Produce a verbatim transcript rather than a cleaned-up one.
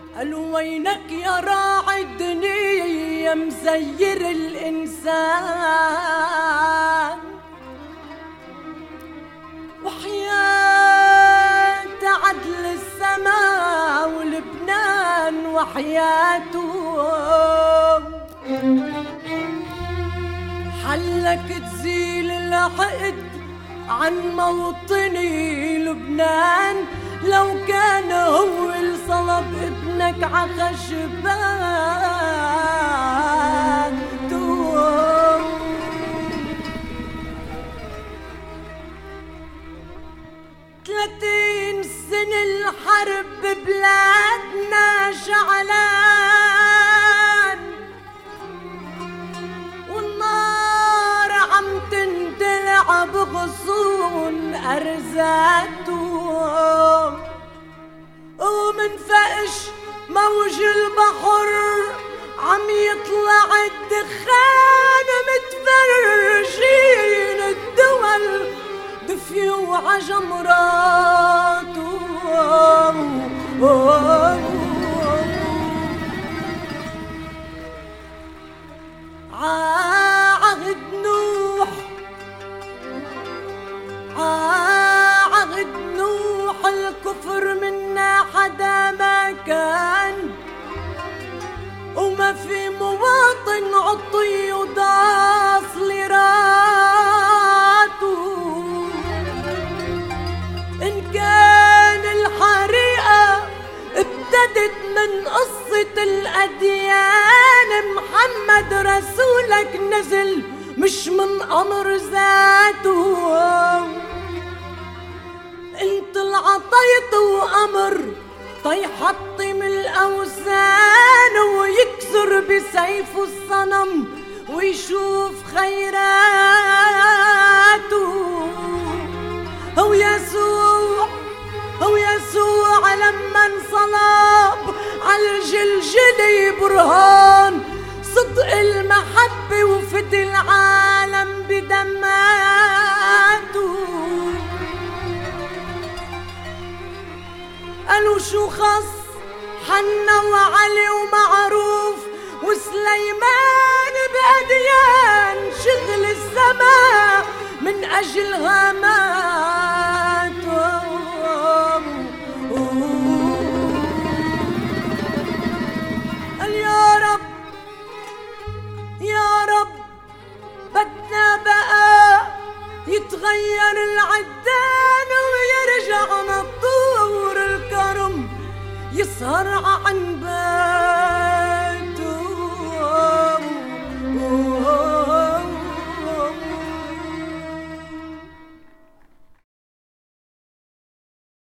قالوا وينك يا راعي الدنيا مزير الإنسان، وحياة عدل السماء ولبنان وحياته حلك تزيل الحقد عن موطني لبنان. لو كان هو الصلب ابنك عخشبان ثلاثين سنة الحرب ببلادنا شعلان، والنار عم تندلع بغصون أرزاتهم، ومن فقش موج البحر عم يطلع الدخان، متفرجين الدول دفي وعجمراتهم. عهد نوح عهد نوح الكفر منا حدا ما كان، وما في مواطن عطي وداس لراته. إن كان الحريقة ابتدت من قصة الأديان، محمد رسولك نزل مش من أمر ذاته. انت العطيت وأمر طيحطم الأوثان، ويكسر بسيفه الصنم ويشوف خيراته. هو يسوع هو يسوع لما انصلب على الجلجلة برهان صدق المحبة وفدي العالم بدماته. قالوا شو خص حنا وعلي ومعروف وسليمان بأديان، شغل السماء من أجلها ماتوا. قال يا رب يا رب بدنا بقى يتغير العدان، ويرجع نطور الكرم يسهر